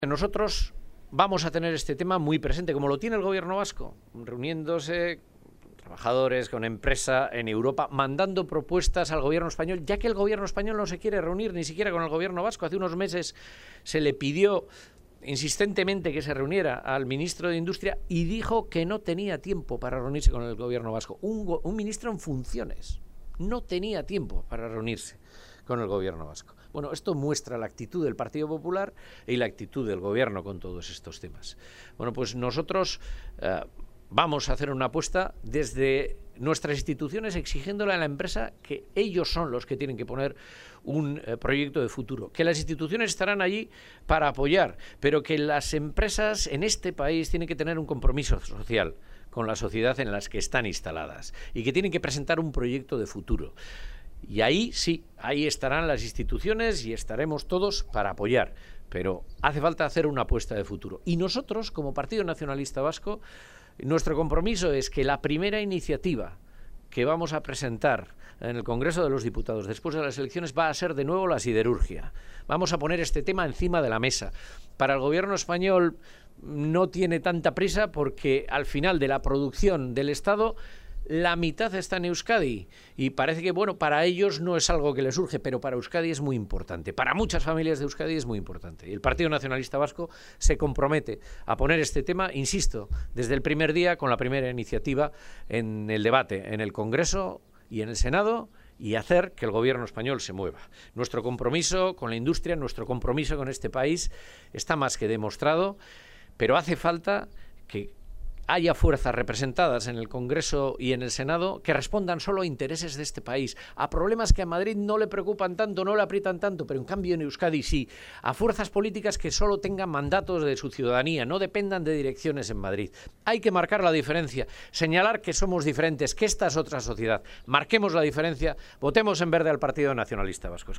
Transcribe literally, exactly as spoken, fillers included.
Nosotros vamos a tener este tema muy presente, como lo tiene el gobierno vasco, reuniéndose con trabajadores, con empresa en Europa, mandando propuestas al gobierno español, ya que el gobierno español no se quiere reunir ni siquiera con el gobierno vasco. Hace unos meses se le pidió insistentemente que se reuniera al ministro de Industria y dijo que no tenía tiempo para reunirse con el gobierno vasco. Un, un ministro en funciones no tenía tiempo para reunirse con el gobierno vasco. Bueno, esto muestra la actitud del Partido Popular y la actitud del gobierno con todos estos temas. Bueno, pues nosotros eh, vamos a hacer una apuesta desde nuestras instituciones exigiéndole a la empresa que ellos son los que tienen que poner un eh, proyecto de futuro, que las instituciones estarán allí para apoyar, pero que las empresas en este país tienen que tener un compromiso social con la sociedad en las que están instaladas y que tienen que presentar un proyecto de futuro. Y ahí sí, ahí estarán las instituciones y estaremos todos para apoyar, pero hace falta hacer una apuesta de futuro. Y nosotros, como Partido Nacionalista Vasco, nuestro compromiso es que la primera iniciativa que vamos a presentar en el Congreso de los Diputados después de las elecciones va a ser de nuevo la siderurgia. Vamos a poner este tema encima de la mesa. Para el gobierno español no tiene tanta prisa porque al final de la producción del Estado la mitad está en Euskadi y parece que, bueno, para ellos no es algo que les surge, pero para Euskadi es muy importante. Para muchas familias de Euskadi es muy importante. Y el Partido Nacionalista Vasco se compromete a poner este tema, insisto, desde el primer día con la primera iniciativa en el debate en el Congreso y en el Senado y hacer que el gobierno español se mueva. Nuestro compromiso con la industria, nuestro compromiso con este país está más que demostrado, pero hace falta que haya fuerzas representadas en el Congreso y en el Senado que respondan solo a intereses de este país, a problemas que a Madrid no le preocupan tanto, no le aprietan tanto, pero en cambio en Euskadi sí, a fuerzas políticas que solo tengan mandatos de su ciudadanía, no dependan de direcciones en Madrid. Hay que marcar la diferencia, señalar que somos diferentes, que esta es otra sociedad. Marquemos la diferencia, votemos en verde al Partido Nacionalista Vasco.